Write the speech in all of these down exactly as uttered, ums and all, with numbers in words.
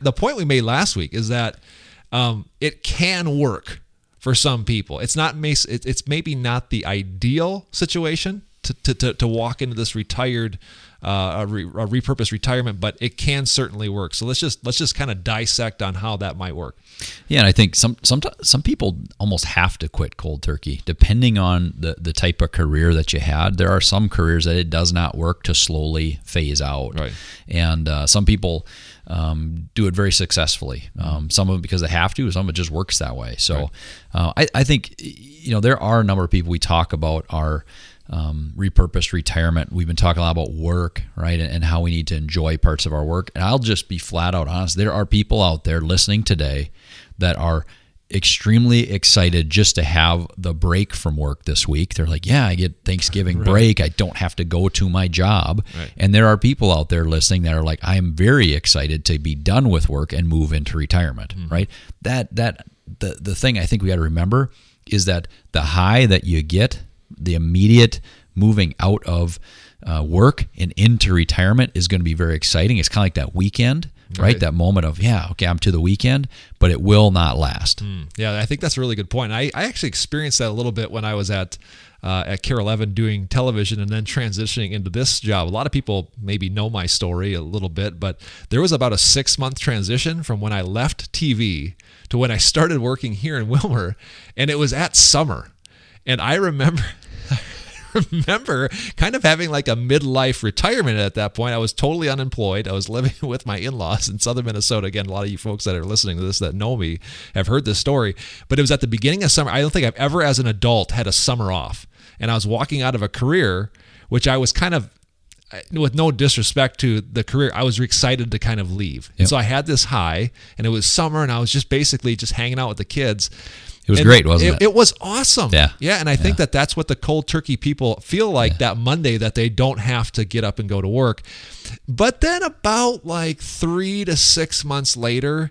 the point we made last week is that um, it can work for some people. It's not it's maybe not the ideal situation to to to, to walk into this retired uh, a, re, a repurposed retirement, but it can certainly work. So let's just let's just kind of dissect on how that might work. Yeah, and I think some some some people almost have to quit cold turkey, depending on the, the type of career that you had. There are some careers that it does not work to slowly phase out, right. and uh, some people um, do it very successfully. Um, some of it because they have to, some of it just works that way. So right. uh, I, I think you know there are a number of people we talk about are. Um, repurposed retirement. We've been talking a lot about work, right, and, and how we need to enjoy parts of our work. And I'll just be flat out honest. There are people out there listening today that are extremely excited just to have the break from work this week. They're like, yeah, I get Thanksgiving right. break. I don't have to go to my job. Right. And there are people out there listening that are like, I am very excited to be done with work and move into retirement, mm-hmm. right? That that the the thing I think we got to remember is that the high that you get, the immediate moving out of uh, work and into retirement is going to be very exciting. It's kind of like that weekend, right? right? That moment of, yeah, okay, I'm to the weekend, but it will not last. Mm. Yeah, I think that's a really good point. I, I actually experienced that a little bit when I was at uh, at K A R E eleven doing television and then transitioning into this job. A lot of people maybe know my story a little bit, but there was about a six-month transition from when I left T V to when I started working here in Willmar, and it was at summer. And I remember, I remember kind of having like a midlife retirement at that point. I was totally unemployed. I was living with my in-laws in southern Minnesota. Again, a lot of you folks that are listening to this that know me have heard this story. But it was at the beginning of summer. I don't think I've ever as an adult had a summer off. And I was walking out of a career, which I was kind of, with no disrespect to the career, I was excited to kind of leave. Yep. And so I had this high, and it was summer, and I was just basically just hanging out with the kids. It was and great, wasn't it? It, it was awesome. Yeah. Yeah, and I think yeah. that that's what the cold turkey people feel like yeah. that Monday, that they don't have to get up and go to work. But then about like three to six months later,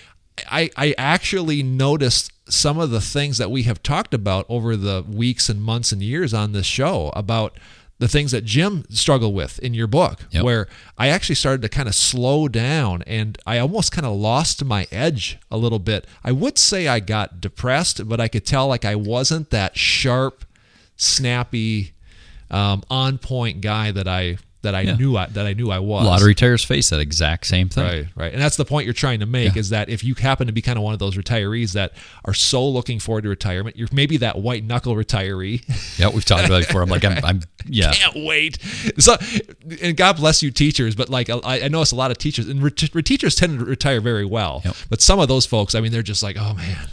I, I actually noticed some of the things that we have talked about over the weeks and months and years on this show about the things that Jim struggled with in your book, yep. where I actually started to kind of slow down and I almost kind of lost my edge a little bit. I would say I got depressed, but I could tell like I wasn't that sharp, snappy, um, on point guy that I that I yeah. knew I, that I knew I was. A lot of retirees face that exact same thing. Right, right. And that's the point you're trying to make, yeah. is that if you happen to be kind of one of those retirees that are so looking forward to retirement, you're maybe that white knuckle retiree. Yeah, we've talked about it before. I'm like, I'm, I'm yeah. Can't wait. So, and God bless you teachers, but like I, I notice a lot of teachers, and ret- teachers tend to retire very well. Yep. But some of those folks, I mean, they're just like, oh man,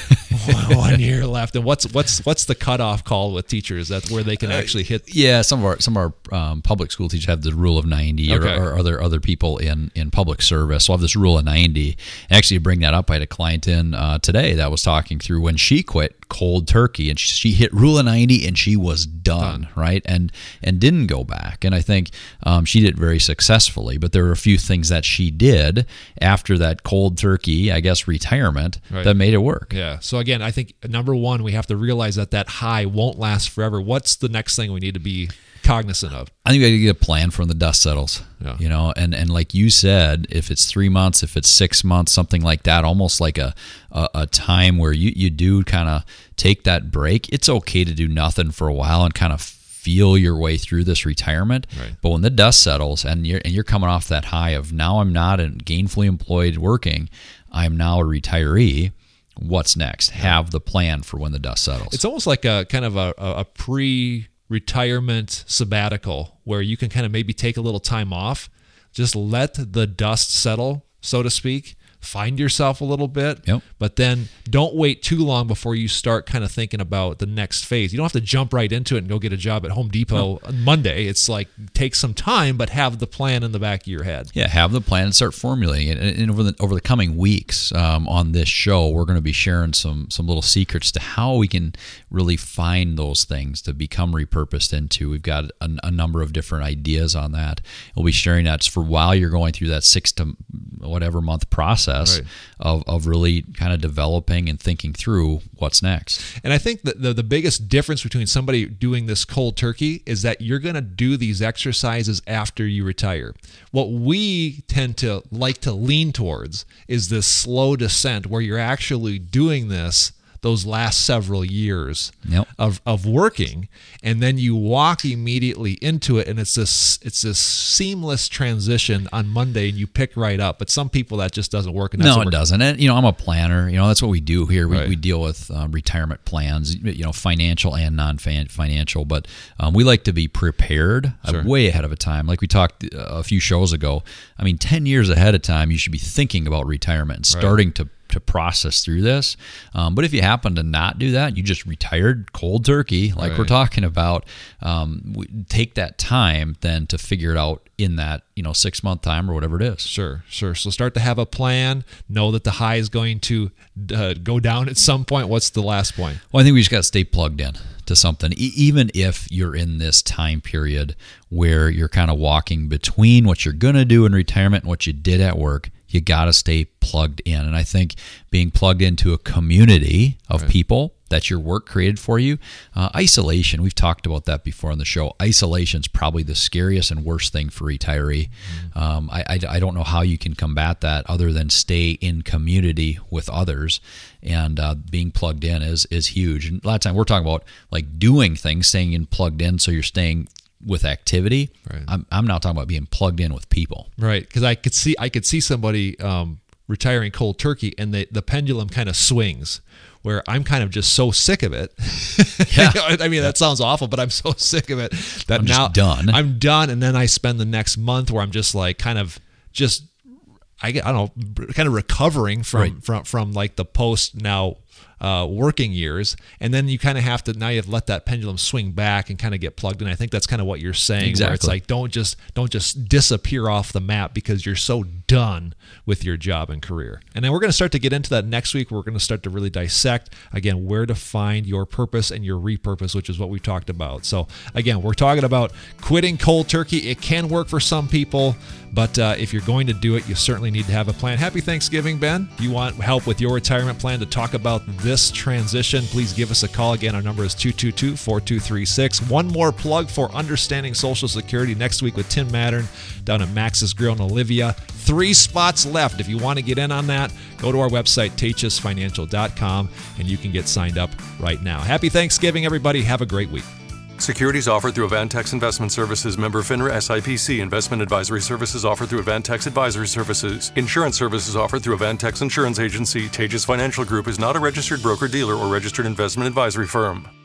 one year left. And what's what's what's the cutoff call with teachers? That's where they can actually hit. Uh, yeah, some of our some of our um, public school teachers have the rule of ninety, okay. or, or other other people in, in public service. So I have this rule of ninety. Actually, to bring that up, I had a client in uh, today that was talking through when she quit cold turkey, and she, she hit rule of ninety, and she was done, done. right, and and didn't go back. And I think um, she did very successfully. But there were a few things that she did after that cold turkey, I guess, retirement right. that made it work. Yeah. So again, I think number one, we have to realize that that high won't last forever. What's the next thing we need to be cognizant of? I think we got to get a plan for when the dust settles. Yeah. You know, and, and like you said, if it's three months, if it's six months, something like that, almost like a a, a time where you, you do kind of take that break. It's okay to do nothing for a while and kind of feel your way through this retirement. Right. But when the dust settles and you're and you're coming off that high of now I'm not in gainfully employed working, I'm now a retiree. What's next? Yeah. Have the plan for when the dust settles. It's almost like a kind of a, a pre-retirement sabbatical where you can kind of maybe take a little time off, just let the dust settle, so to speak, find yourself a little bit, yep. but then don't wait too long before you start kind of thinking about the next phase. You don't have to jump right into it and go get a job at Home Depot no. on Monday. It's like take some time, but have the plan in the back of your head. Yeah, have the plan and start formulating it. And over the over the coming weeks um, on this show, we're going to be sharing some some little secrets to how we can really find those things to become repurposed into. We've got a, a number of different ideas on that. We'll be sharing that for while you're going through that six to whatever month process. process Right. of, of really kind of developing and thinking through what's next. And I think that the, the biggest difference between somebody doing this cold turkey is that you're going to do these exercises after you retire. What we tend to like to lean towards is this slow descent where you're actually doing this those last several years Yep. of, of working, and then you walk immediately into it, and it's this it's this seamless transition on Monday, and you pick right up. But some people that just doesn't work. And that's No, what it we're- doesn't. And, you know, I'm a planner. You know, that's what we do here. We, Right. we deal with um, retirement plans, you know, financial and non-financial. But um, we like to be prepared uh, Sure. way ahead of a time. Like we talked uh, a few shows ago. I mean, ten years ahead of time, you should be thinking about retirement and starting to to process through this. Um, but if you happen to not do that, you just retired cold turkey, like Right. we're talking about, um, we, take that time then to figure it out in that, you know, six month time or whatever it is. Sure, sure. So start to have a plan. Know that the high is going to uh, go down at some point. What's the last point? Well, I think we just got to stay plugged in to something, e- even if you're in this time period where you're kind of walking between what you're going to do in retirement and what you did at work. You got to stay plugged in. And I think being plugged into a community of Right. people that your work created for you, uh, isolation, we've talked about that before on the show. Isolation is probably the scariest and worst thing for retiree. Mm-hmm. Um, I, I, I don't know how you can combat that other than stay in community with others. And uh, being plugged in is is huge. And a lot of time we're talking about like doing things, staying in plugged in, so you're staying with activity. Right. I'm, I'm now talking about being plugged in with people. Right, because I could see I could see somebody um, retiring cold turkey, and the the pendulum kind of swings. Where I'm kind of just so sick of it. Yeah. I mean, that sounds awful, but I'm so sick of it that I'm just now done. I'm done, and then I spend the next month where I'm just like kind of just I get I don't know kind of recovering from Right. from from like the post now. Uh, working years, and then you kind of have to now you have to let that pendulum swing back and kind of get plugged in. I think that's kind of what you're saying. Where it's Exactly. like don't just don't just disappear off the map because you're so done with your job and career. And then we're going to start to get into that next week. We're going to start to really dissect again where to find your purpose and your repurpose, which is what we talked about. So again, we're talking about quitting cold turkey. It can work for some people, but uh, if you're going to do it, you certainly need to have a plan. Happy Thanksgiving, Ben. If you want help with your retirement plan to talk about this transition, please give us a call. Again, our number is two two two, four two three six. One more plug for Understanding Social Security next week with Tim Mattern down at Max's Grill in Olivia. Three spots left. If you want to get in on that, go to our website, tachus financial dot com, and you can get signed up right now. Happy Thanksgiving, everybody. Have a great week. Securities offered through Avantex Investment Services, member FINRA S I P C. Investment advisory services offered through Avantex Advisory Services. Insurance services offered through Avantex Insurance Agency. Tejas Financial Group is not a registered broker-dealer or registered investment advisory firm.